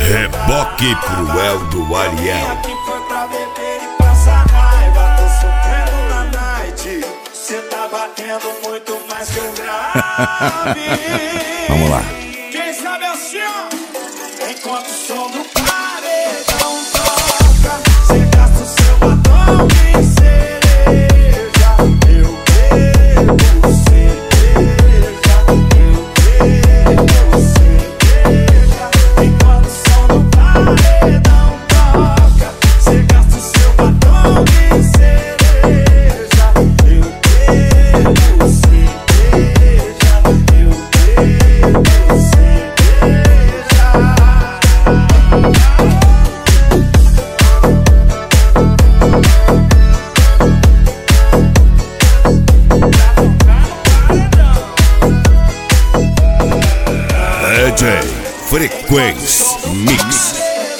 Reboque cruel do Ariel. Aqui foi pra beber e passar raiva. Tô sofrendo na night. Cê tá batendo muito mais que um grave. Vamos lá. Quem sabe assim, ó. Enquanto o som do paredão toca, cê gasta o seu batom de cereja. Eu bebo cerveja. Eu bebo cerveja. Enquanto o som do paredão toca, cê gasta o seu batom de cereja. Eu bebo cerveja. Eu bebo cerveja. DJ Frequência Mix.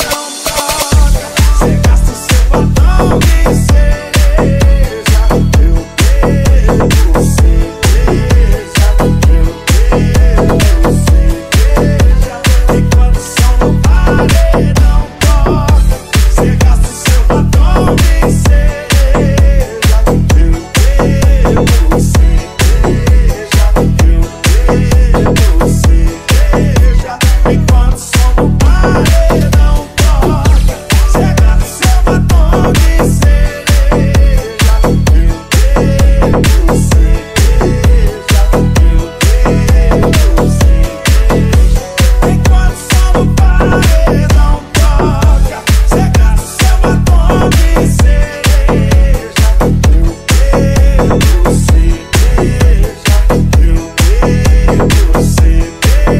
Cê gasta o seu batom de cereja. Eu bebo cerveja. Eu bebo cerveja. Enquanto o som do paredão toca, cê gasta o seu batom de cereja. Eu bebo cerveja. Eu bebo cerveja. Enquanto o som do paredão toca, cê gasta o seu batom de cereja. Eu bebo cerveja. Eu bebo cerveja. Enquanto o som do paredão toca, cê gasta o seu batom de cereja. Eu bebo cerveja. Eu bebo cerveja.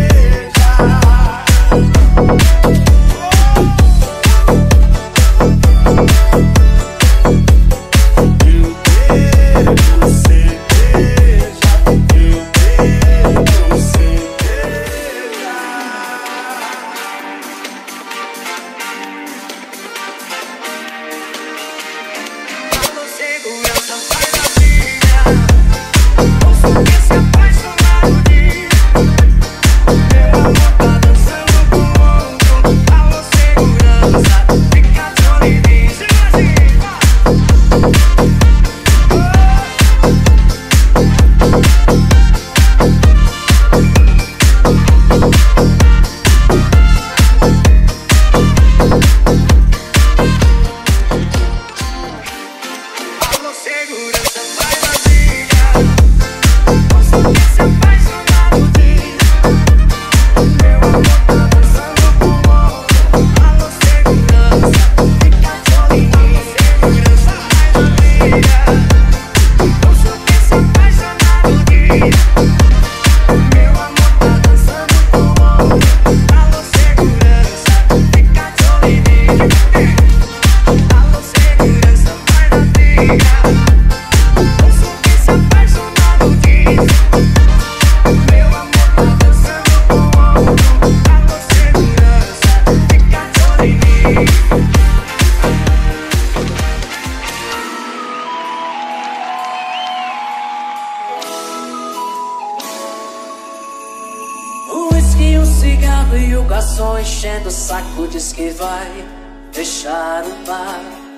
Cigarro e o garçom enchendo o saco diz que vai fechar o bar.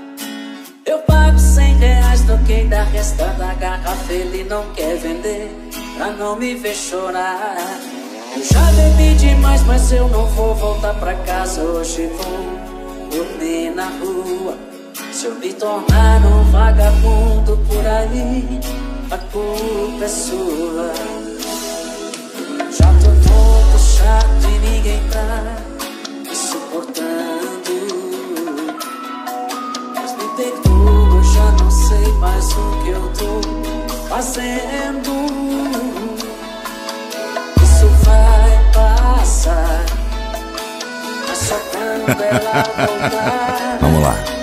Eu pago R$100 no que ainda resta da garrafa. Ele não quer vender pra não me ver chorar. Eu já bebi demais, mas eu não vou voltar pra casa. Hoje vou dormir na rua. Se eu me tornar um vagabundo por aí, a culpa é sua. Já tô todo chato e ninguém tá me suportando. Mas me perdoa, eu já não sei mais o que eu tô fazendo. Isso vai passar, mas só quando ela voltar. Vamos lá.